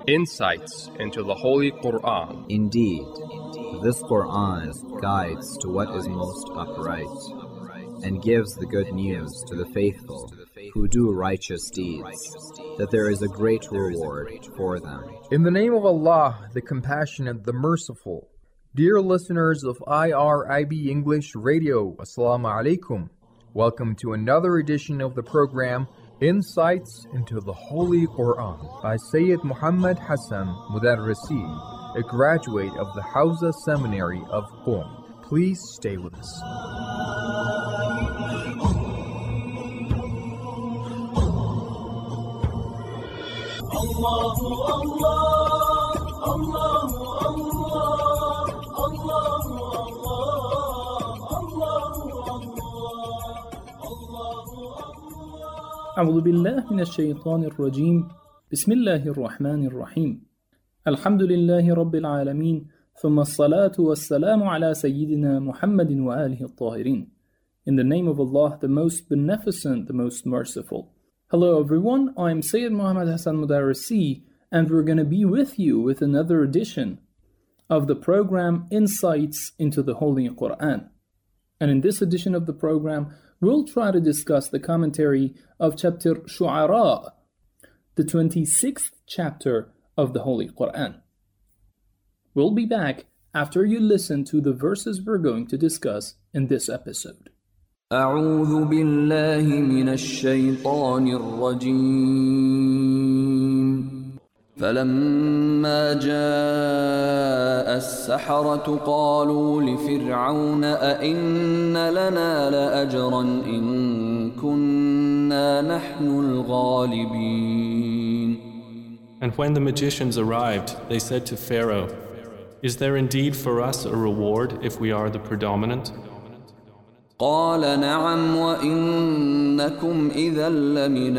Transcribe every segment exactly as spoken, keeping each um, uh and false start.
Insights into the Holy Quran. Indeed, this Quran guides to what is most upright, and gives the good news to the faithful who do righteous deeds, that there is a great reward for them. In the name of Allah, the Compassionate, the Merciful. Dear listeners of I R I B English Radio, Assalamu alaikum. Welcome to another edition of the program, Insights into the Holy Quran, by Sayyid Muhammad Hassan Mudarrisi, a graduate of the Hawza Seminary of Qom. Please stay with us. Allahu Allah, Allahu Allah, Allahu أعوذ بالله من الشيطان الرجيم بسم الله الرحمن الرحيم الحمد لله رب العالمين ثم الصلاة والسلام على سيدنا محمد وآله الطاهرين. In the name of Allah, the most beneficent, the most merciful. Hello everyone, I'm Sayyid Muhammad Hassan Mudarrisi, and we're going to be with you with another edition of the program Insights into the Holy Quran. And in this edition of the program, we'll try to discuss the commentary of chapter Shu'ara, the twenty-sixth chapter of the Holy Quran. We'll be back after you listen to the verses we're going to discuss in this episode. أعوذ بالله من الشيطان الرجيم فلما جاء السحرة قالوا لفرعون أئن لنا لأجرا إن كنا نحن الغالبين. And when the magicians arrived, they said to Pharaoh, "Is there indeed for us a reward if we are the predominant?" قال نعم وإنكم إذا لمن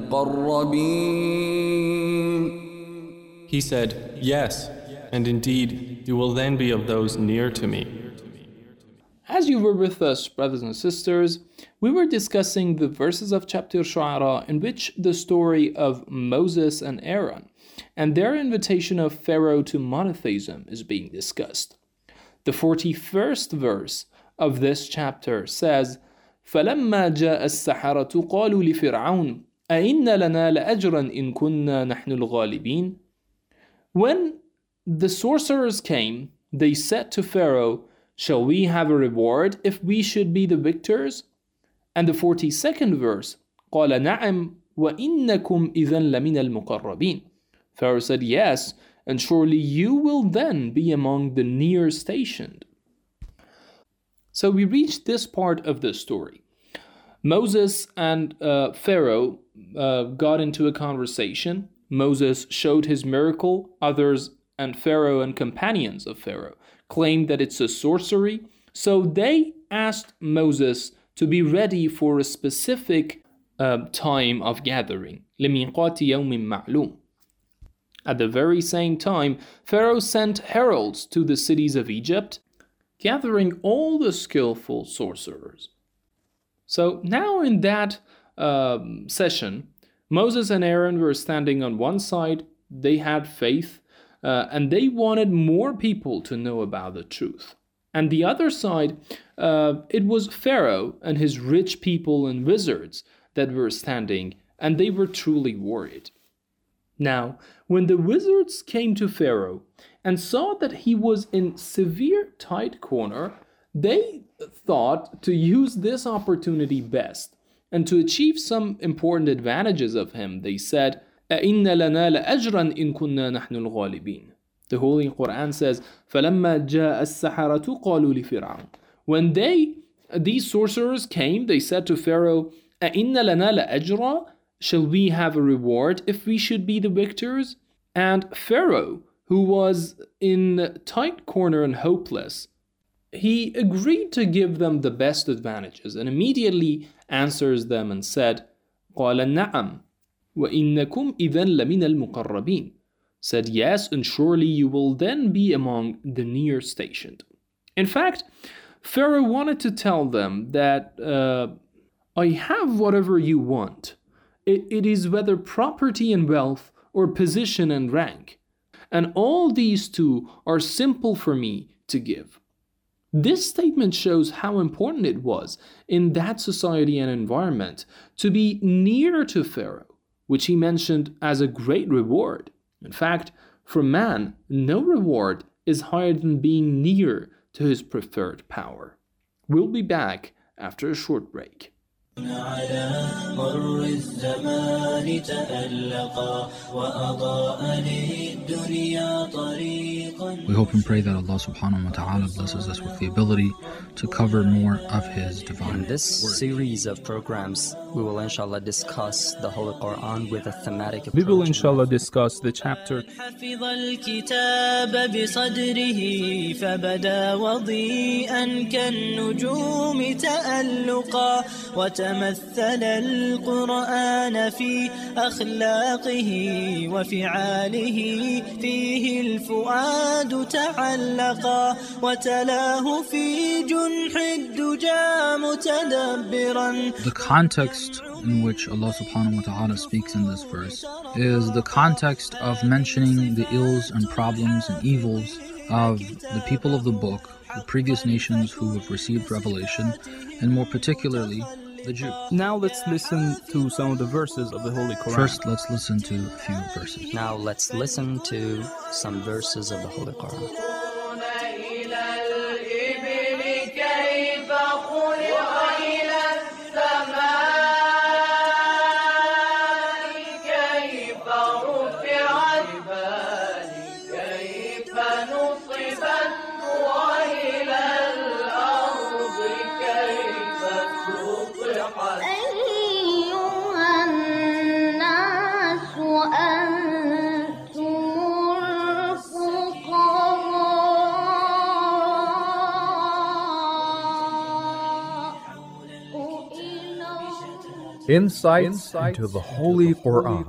المقربين. He said, "Yes, and indeed you will then be of those near to me." As you were with us, brothers and sisters, we were discussing the verses of chapter Shu'ara in which the story of Moses and Aaron and their invitation of Pharaoh to monotheism is being discussed. The forty-first verse of this chapter says, فَلَمَّا جَاءَ السَّحَرَةُ قَالُوا لِفِرْعَوْنَ أَئِنَّ لَنَا لَأَجْرًا إِن كُنَّا نَحْنُ الْغَالِبِينَ. When the sorcerers came, they said to Pharaoh, "Shall we have a reward if we should be the victors?" And the forty-second verse, قَالَ نَعَمْ وَإِنَّكُمْ إِذًا لَمِنَ الْمُقَرَّبِينَ. Pharaoh said, "Yes, and surely you will then be among the near stationed." So we reached this part of the story. Moses and uh, Pharaoh uh, got into a conversation. Moses showed his miracle. Others and Pharaoh and companions of Pharaoh claimed that it's a sorcery. So they asked Moses to be ready for a specific uh, time of gathering. لِمِيقَاتِ يَوْمٍ مَعْلُومٍ. At the very same time, Pharaoh sent heralds to the cities of Egypt, gathering all the skillful sorcerers. So now in that um, session, Moses and Aaron were standing on one side. They had faith, uh, and they wanted more people to know about the truth. And the other side, uh, it was Pharaoh and his rich people and wizards that were standing, and they were truly worried. Now, when the wizards came to Pharaoh and saw that he was in severe tight corner, they thought to use this opportunity best. And to achieve some important advantages of him, they said, أَإِنَّ لَنَا لَأَجْرًا إِن كُنَّا نَحْنُ الْغَالِبِينَ. The Holy Quran says, فَلَمَّا جَاءَ السَّحَرَةُ قَالُوا لِفِرْعَوْنَ. When they, these sorcerers came, they said to Pharaoh, أَإِنَّ لَنَا لَأَجْرًا. Shall we have a reward if we should be the victors? And Pharaoh, who was in tight corner and hopeless, he agreed to give them the best advantages and immediately answers them and said, قَالَ نَعَمْ وَإِنَّكُمْ إِذًا لَمِنَ الْمُقَرَّبِينَ. Said, "Yes, and surely you will then be among the near stationed." In fact, Pharaoh wanted to tell them that uh, I have whatever you want. It, it is whether property and wealth or position and rank. And all these two are simple for me to give. This statement shows how important it was in that society and environment to be near to Pharaoh, which he mentioned as a great reward. In fact, for man, no reward is higher than being near to his preferred power. We'll be back after a short break. على مر الزمان تألقا وأضاء للدنيا طريقا. We hope and pray that Allah subhanahu wa ta'ala blesses us with the ability to cover more of His divine In this word. series of programs, we will inshallah discuss the Holy Quran with a thematic approach. We will inshallah discuss the chapter حفظ الكتاب بصدره فبدا وضيئا كالنجوم تألقا وتمثل القرآن في أخلاقه وفعاله فيه الفؤاد تعلقا وتلاه في جنح الدجى متدبرا. The context in which Allah subhanahu wa ta'ala speaks in this verse is the context of mentioning the ills and problems and evils of the people of the book, the previous nations who have received revelation, and more particularly the Jews. Now let's listen to some of the verses of the Holy Quran. First, let's listen to a few verses. Now let's listen to some verses of the Holy Quran. Insights into the Holy Quran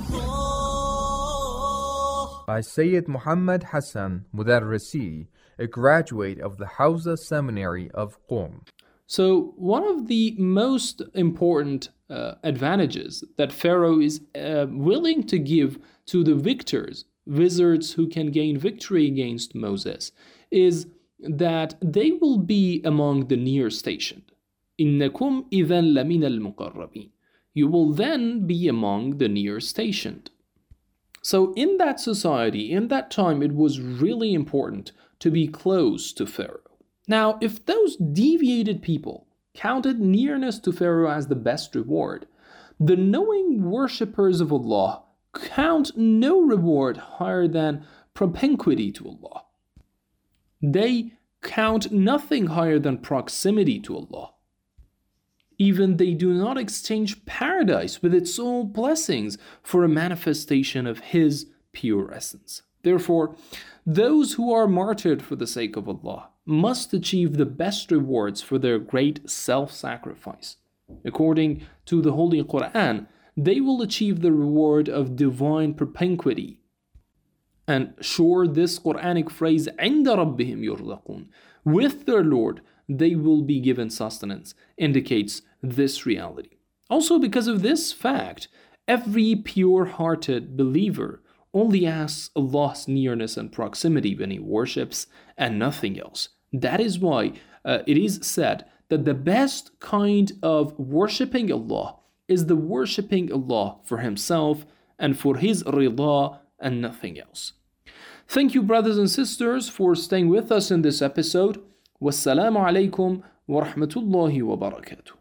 by Sayyid Muhammad Hassan Mudarrisi, a graduate of the Hawza Seminary of Qom. So, one of the most important uh, advantages that Pharaoh is uh, willing to give to the victors, wizards who can gain victory against Moses, is that they will be among the near stationed. إِنَّكُمْ إِذًا لَمِنَ الْمُقَرَّبِينَ. You will then be among the near stationed. So in that society, in that time, it was really important to be close to Pharaoh. Now, if those deviated people counted nearness to Pharaoh as the best reward, the knowing worshippers of Allah count no reward higher than propinquity to Allah. They count nothing higher than proximity to Allah. Even they do not exchange paradise with its all blessings for a manifestation of His pure essence. Therefore, those who are martyred for the sake of Allah must achieve the best rewards for their great self-sacrifice. According to the Holy Quran, they will achieve the reward of divine propinquity. And sure, this Quranic phrase, عِنْدَ رَبِّهِمْ يُرْزَقُونَ, with their Lord, they will be given sustenance, indicates this reality. Also, because of this fact, every pure-hearted believer only asks Allah's nearness and proximity when he worships and nothing else. That is why uh, it is said that the best kind of worshipping Allah is the worshipping Allah for Himself and for His rida and nothing else. Thank you, brothers and sisters, for staying with us in this episode. Wassalamu alaikum wa rahmatullahi wa barakatuh.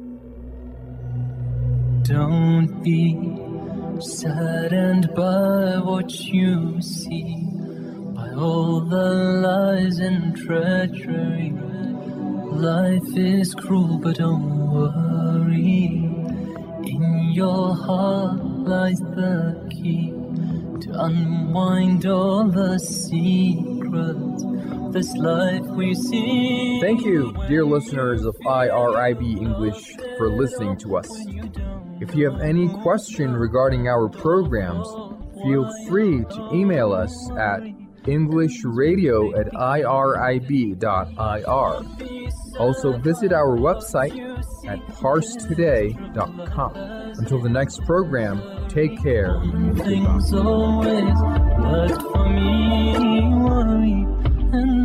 Don't be saddened by what you see, by all the lies and treachery. Life is cruel, but don't worry. In your heart lies the key to unwind all the secrets of this life we see. Thank you, dear listeners of I R I B English, for listening to us. If you have any question regarding our programs, feel free to email us at englishradio at irib dot ir. Also visit our website at parse today dot com. Until the next program, Take care. Things always work for me, worry and